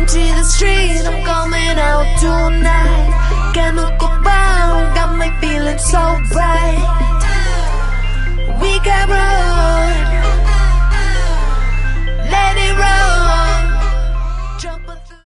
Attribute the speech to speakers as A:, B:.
A: into the street, I'm coming out tonight. Can't look around, got me feeling so bright.